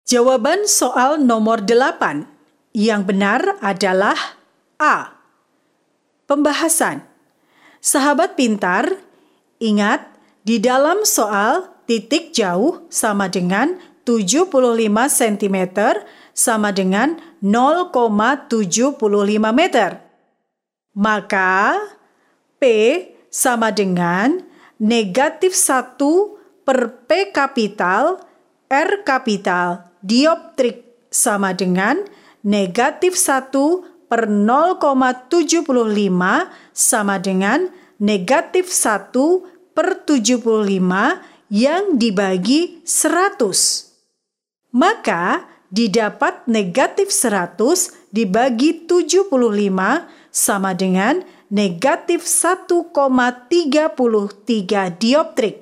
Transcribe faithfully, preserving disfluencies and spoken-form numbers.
Jawaban soal nomor delapan yang benar adalah A. Pembahasan. Sahabat pintar, ingat di dalam soal titik jauh sama dengan tujuh puluh lima sentimeter sama dengan nol koma tujuh lima meter. Maka P sama dengan negatif satu per P kapital R kapital dioptrik sama dengan negatif satu per nol koma tujuh lima sama dengan negatif satu per tujuh puluh lima yang dibagi seratus. Maka didapat negatif seratus dibagi tujuh puluh lima sama dengan negatif satu koma tiga tiga dioptrik.